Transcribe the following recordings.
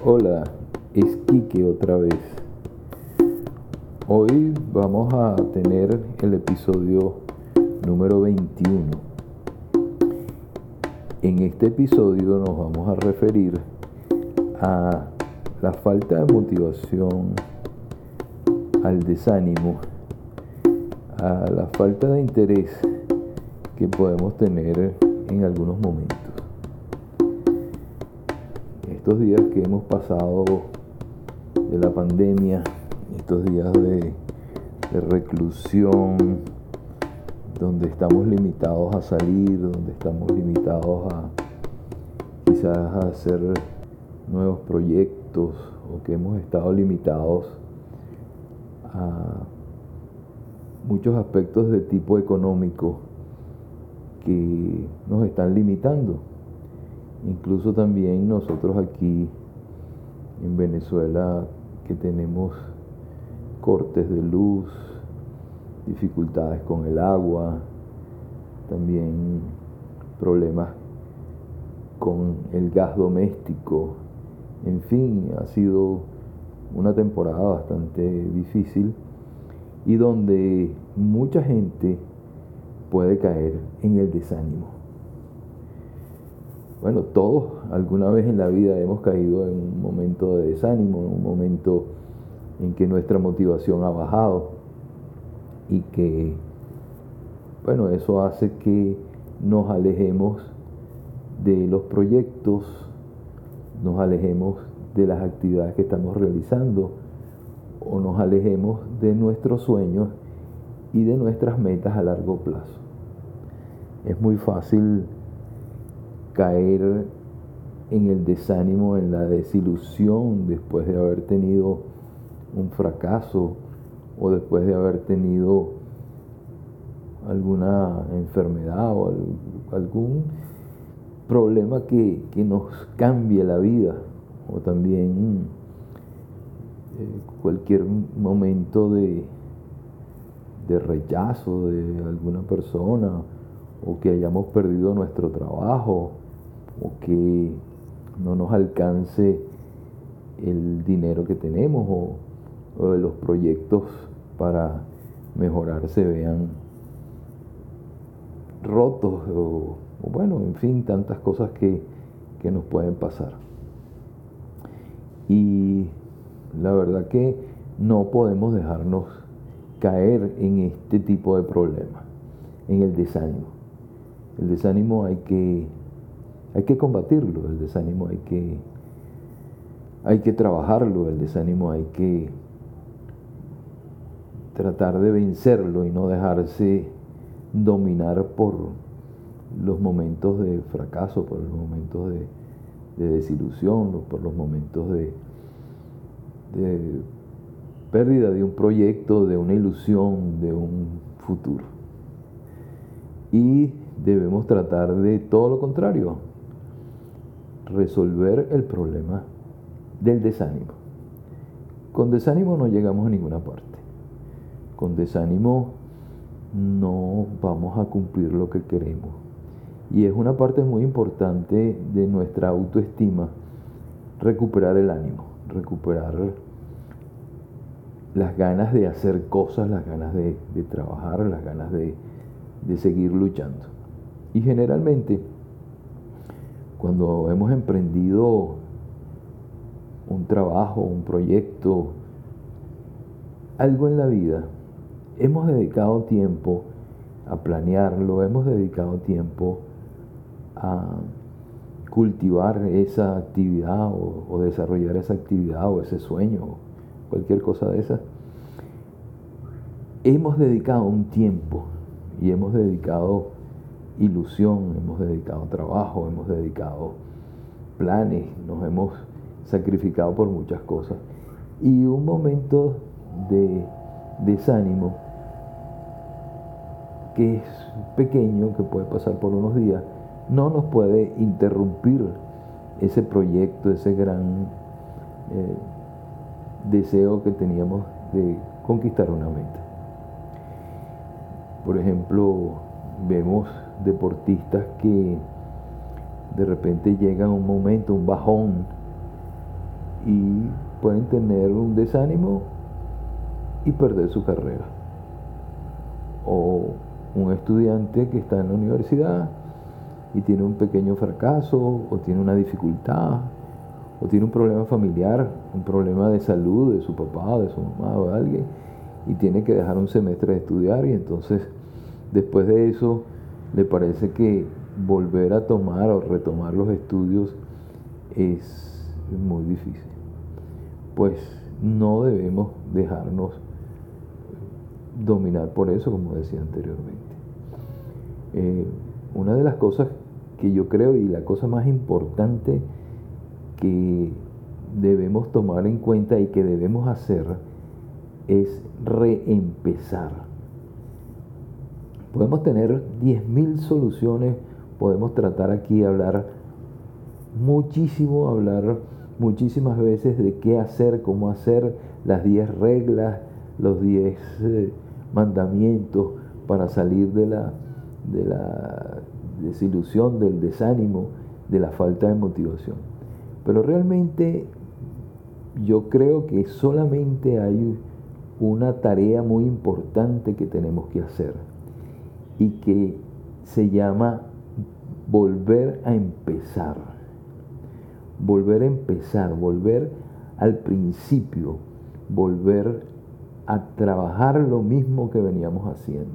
Hola, es Quique otra vez. Hoy vamos a tener el episodio número 21. En este episodio nos vamos a referir a la falta de motivación, al desánimo, a la falta de interés que podemos tener en algunos momentos. Estos días que hemos pasado de la pandemia, estos días de reclusión, donde estamos limitados a salir, donde estamos limitados a quizás a hacer nuevos proyectos, o que hemos estado limitados a muchos aspectos de tipo económico que nos están limitando. Incluso también nosotros aquí en Venezuela, que tenemos cortes de luz, dificultades con el agua, también problemas con el gas doméstico. En fin, ha sido una temporada bastante difícil y donde mucha gente puede caer en el desánimo. Bueno, todos alguna vez en la vida hemos caído en un momento de desánimo, en un momento en que nuestra motivación ha bajado y que, bueno, eso hace que nos alejemos de los proyectos, nos alejemos de las actividades que estamos realizando o nos alejemos de nuestros sueños y de nuestras metas a largo plazo. Es muy fácil caer en el desánimo, en la desilusión después de haber tenido un fracaso o después de haber tenido alguna enfermedad o algún problema que nos cambie la vida, o también cualquier momento de rechazo de alguna persona, o que hayamos perdido nuestro trabajo, o que no nos alcance el dinero que tenemos, o de los proyectos para mejorar se vean rotos, o bueno, en fin, tantas cosas que nos pueden pasar. Y la verdad que no podemos dejarnos caer en este tipo de problemas, en el desánimo. El desánimo hay que combatirlo, el desánimo hay que trabajarlo, el desánimo hay que tratar de vencerlo y no dejarse dominar por los momentos de fracaso, por los momentos de desilusión, por los momentos de pérdida de un proyecto, de una ilusión, de un futuro. Y debemos tratar de todo lo contrario, resolver el problema del desánimo. Con desánimo no llegamos a ninguna parte. Con desánimo no vamos a cumplir lo que queremos. Y es una parte muy importante de nuestra autoestima recuperar el ánimo, recuperar las ganas de hacer cosas, las ganas de trabajar, las ganas de seguir luchando. Y generalmente, cuando hemos emprendido un trabajo, un proyecto, algo en la vida, hemos dedicado tiempo a planearlo, hemos dedicado tiempo a cultivar esa actividad o desarrollar esa actividad o ese sueño, cualquier cosa de esa. Hemos dedicado un tiempo y hemos dedicado ilusión, hemos dedicado trabajo, hemos dedicado planes, nos hemos sacrificado por muchas cosas. Y un momento de desánimo, que es pequeño, que puede pasar por unos días, no nos puede interrumpir ese proyecto, ese gran deseo que teníamos de conquistar una meta. Por ejemplo, vemos deportistas que de repente llegan un momento, un bajón, pueden tener un desánimo y perder su carrera. O un estudiante que está en la universidad y tiene un pequeño fracaso, o tiene una dificultad, o tiene un problema familiar, un problema de salud de su papá, de su mamá o de alguien, y tiene que dejar un semestre de estudiar, y entonces después de eso le parece que volver a tomar o retomar los estudios es muy difícil. Pues no debemos dejarnos dominar por eso, como decía anteriormente. Una de las cosas que yo creo, y la cosa más importante que debemos tomar en cuenta y que debemos hacer, es reempezar. Podemos tener 10.000 soluciones, podemos tratar aquí, hablar muchísimas veces de qué hacer, cómo hacer, las 10 reglas, los 10 mandamientos para salir de la desilusión, del desánimo, de la falta de motivación. Pero realmente yo creo que solamente hay una tarea muy importante que tenemos que hacer, y que se llama volver a empezar. Volver a empezar, volver al principio, volver a trabajar lo mismo que veníamos haciendo.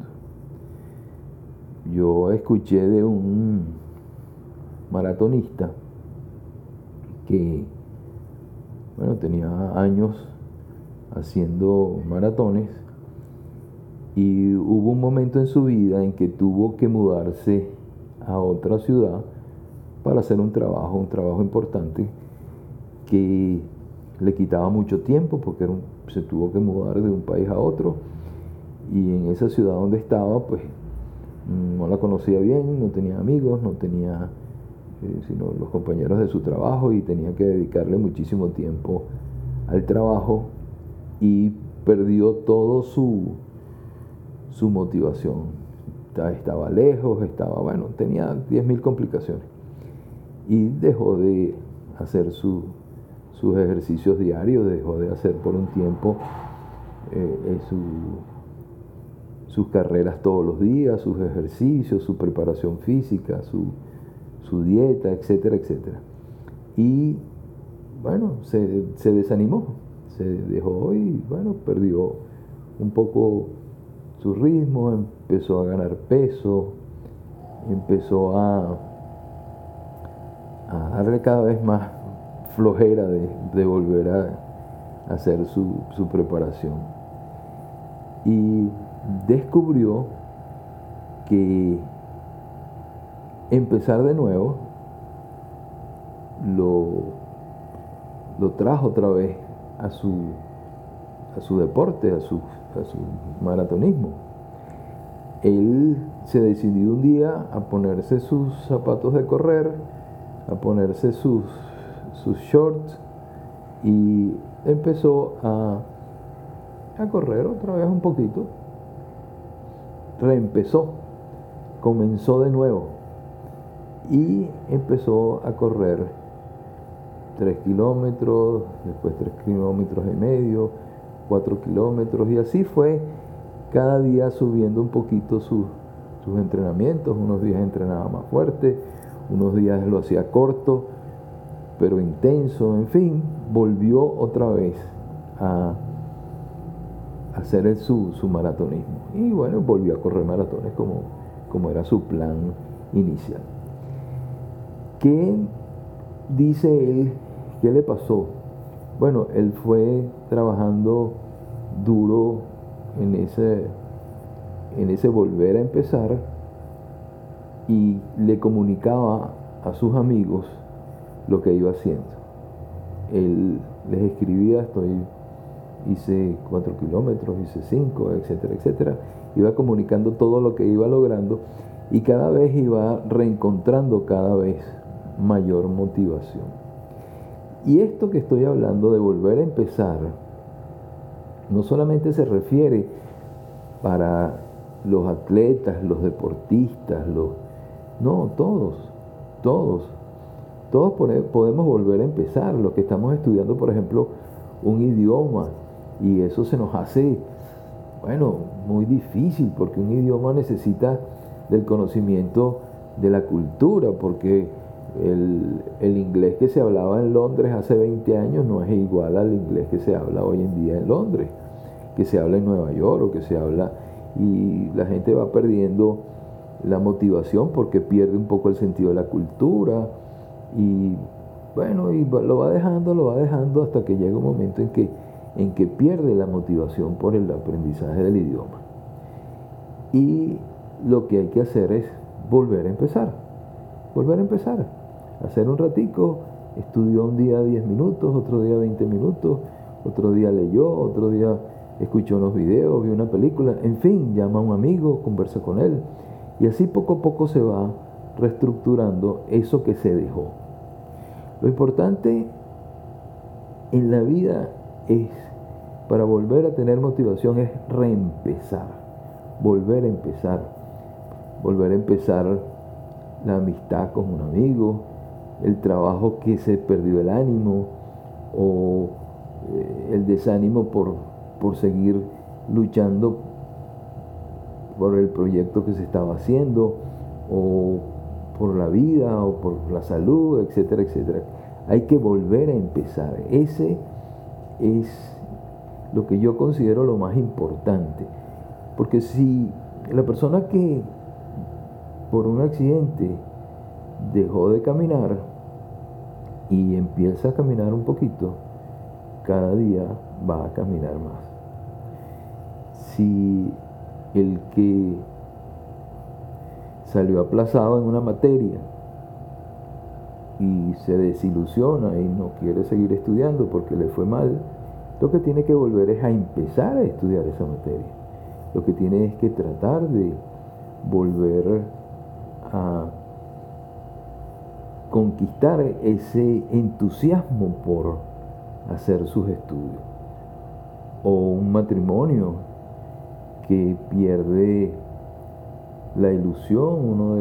Yo escuché de un maratonista que, bueno, tenía años haciendo maratones, y hubo un momento en su vida en que tuvo que mudarse a otra ciudad para hacer un trabajo importante que le quitaba mucho tiempo, porque se tuvo que mudar de un país a otro, y en esa ciudad donde estaba, pues no la conocía bien, no tenía amigos, no tenía sino los compañeros de su trabajo, y tenía que dedicarle muchísimo tiempo al trabajo, y perdió todo su motivación. Estaba lejos, tenía 10.000 complicaciones, y dejó de hacer sus ejercicios diarios, dejó de hacer por un tiempo sus carreras todos los días, sus ejercicios, su preparación física, su dieta, etcétera, etcétera. Y bueno, se desanimó, se dejó, y bueno, perdió un poco su ritmo, empezó a ganar peso, empezó a darle cada vez más flojera de volver a hacer su preparación. Y descubrió que empezar de nuevo lo trajo otra vez a su deporte, a su maratonismo. Él se decidió un día a ponerse sus zapatos de correr, a ponerse sus shorts, y empezó a correr otra vez un poquito. Reempezó, comenzó de nuevo, y empezó a correr 3 kilómetros, después 3,5 kilómetros, 4 kilómetros, y así fue cada día subiendo un poquito sus entrenamientos. Unos días entrenaba más fuerte, unos días lo hacía corto pero intenso. En fin, volvió otra vez a hacer su maratonismo, y bueno, volvió a correr maratones como era su plan inicial. ¿Qué dice él? ¿Qué le pasó? Bueno, él fue trabajando duro en ese volver a empezar, y le comunicaba a sus amigos lo que iba haciendo. Él les escribía: hice 4 kilómetros, hice 5, etcétera, etcétera. Iba comunicando todo lo que iba logrando, y cada vez iba reencontrando cada vez mayor motivación. Y esto que estoy hablando de volver a empezar no solamente se refiere para los atletas, los deportistas, no, todos podemos volver a empezar. Los que estamos estudiando, por ejemplo, un idioma, y eso se nos hace, bueno, muy difícil, porque un idioma necesita del conocimiento de la cultura, porque el inglés que se hablaba en Londres hace 20 años no es igual al inglés que se habla hoy en día en Londres, que se habla en Nueva York o que se habla, y la gente va perdiendo la motivación porque pierde un poco el sentido de la cultura, y bueno, y lo va dejando hasta que llega un momento en que pierde la motivación por el aprendizaje del idioma. Y lo que hay que hacer es volver a empezar, hacer un ratico, estudió un día 10 minutos, otro día 20 minutos, otro día leyó, otro día escuchó unos videos, vio una película, en fin, llama a un amigo, conversa con él, y así poco a poco se va reestructurando eso que se dejó. Lo importante en la vida es, para volver a tener motivación, es reempezar, volver a empezar la amistad con un amigo, el trabajo que se perdió el ánimo, o el desánimo por seguir luchando por el proyecto que se estaba haciendo, o por la vida, o por la salud, etcétera, etcétera. Hay que volver a empezar. Ese es lo que yo considero lo más importante. Porque si la persona que por un accidente dejó de caminar y empieza a caminar un poquito, cada día va a caminar más. Si el que salió aplazado en una materia y se desilusiona y no quiere seguir estudiando porque le fue mal, lo que tiene que volver es a empezar a estudiar esa materia. Lo que tiene es que tratar de volver a conquistar ese entusiasmo por hacer sus estudios. O un matrimonio que pierde la ilusión,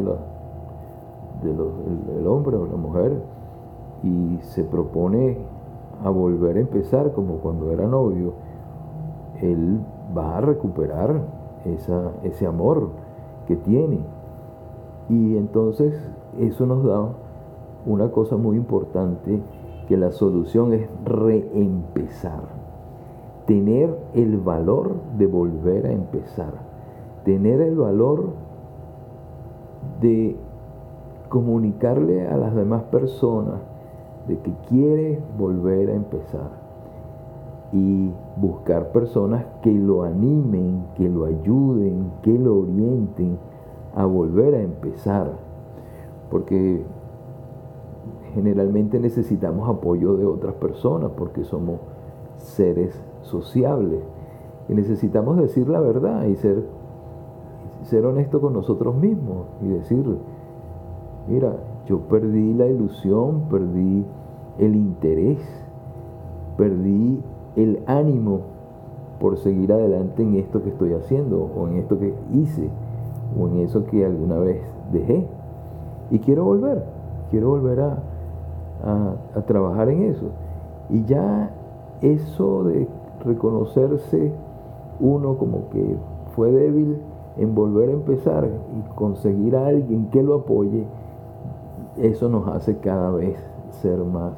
el hombre o la mujer, y se propone a volver a empezar como cuando era novio, él va a recuperar ese amor que tiene. Y entonces eso nos da una cosa muy importante, que la solución es reempezar. Tener el valor de volver a empezar. Tener el valor de comunicarle a las demás personas de que quiere volver a empezar, y buscar personas que lo animen, que lo ayuden, que lo orienten a volver a empezar, porque generalmente necesitamos apoyo de otras personas, porque somos seres sociables y necesitamos decir la verdad y ser honesto con nosotros mismos y decir: mira, yo perdí la ilusión, perdí el interés, perdí el ánimo por seguir adelante en esto que estoy haciendo, o en esto que hice, o en eso que alguna vez dejé, y quiero volver a trabajar en eso. Y ya eso de reconocerse uno como que fue débil, en volver a empezar y conseguir a alguien que lo apoye, eso nos hace cada vez ser más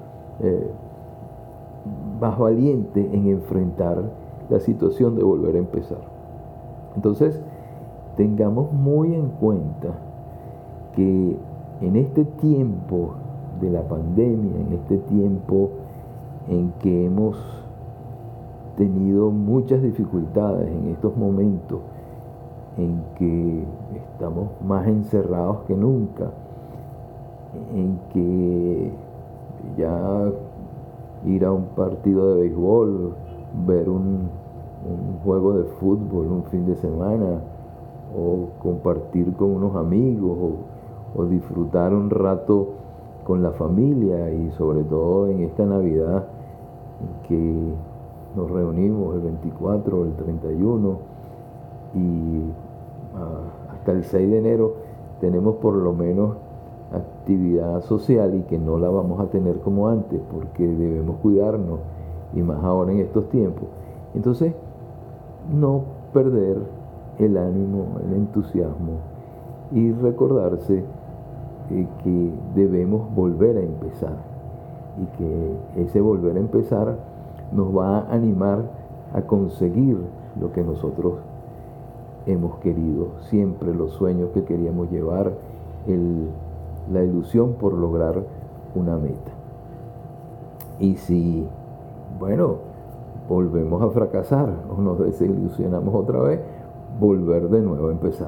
valiente en enfrentar la situación de volver a empezar. Entonces, tengamos muy en cuenta que en este tiempo de la pandemia, en este tiempo en que hemos tenido muchas dificultades, en estos momentos en que estamos más encerrados que nunca, en que ya ir a un partido de béisbol, ver un juego de fútbol un fin de semana, o compartir con unos amigos, o disfrutar un rato con la familia, y sobre todo en esta Navidad en que nos reunimos el 24 o el 31, y hasta el 6 de enero tenemos por lo menos actividad social, y que no la vamos a tener como antes porque debemos cuidarnos y más ahora en estos tiempos. Entonces, no perder el ánimo, el entusiasmo y recordarse que debemos volver a empezar y que ese volver a empezar nos va a animar a conseguir lo que nosotros hemos querido, siempre los sueños que queríamos llevar, la ilusión por lograr una meta. Y si, bueno, volvemos a fracasar o nos desilusionamos otra vez, volver de nuevo a empezar.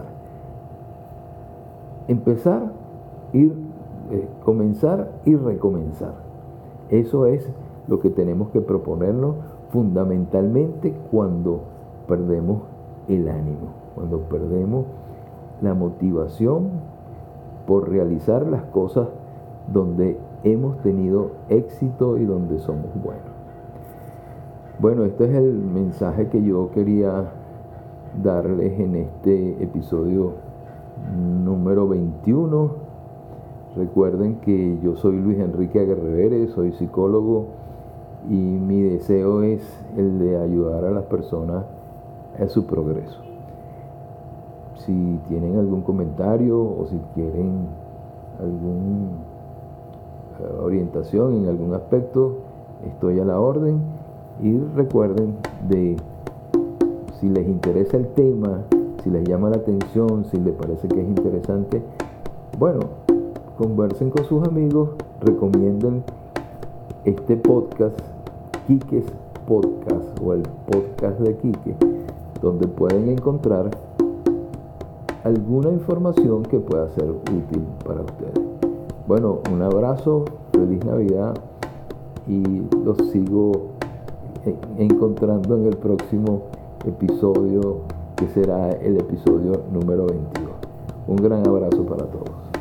Empezar, comenzar y recomenzar. Eso es lo que tenemos que proponernos fundamentalmente cuando perdemos el ánimo, cuando perdemos la motivación por realizar las cosas donde hemos tenido éxito y donde somos buenos. Bueno, este es el mensaje que yo quería darles en este episodio número 21. Recuerden que yo soy Luis Enrique Aguerrevere, soy psicólogo y mi deseo es el de ayudar a las personas a su progreso. Si tienen algún comentario o si quieren alguna orientación en algún aspecto, estoy a la orden. Y recuerden si les interesa el tema, si les llama la atención, si les parece que es interesante, bueno, conversen con sus amigos, recomienden este podcast, Quique's Podcast o el podcast de Quique, donde pueden encontrar alguna información que pueda ser útil para ustedes. Bueno, un abrazo, feliz Navidad y los sigo encontrando en el próximo episodio, que será el episodio número 22. Un gran abrazo para todos.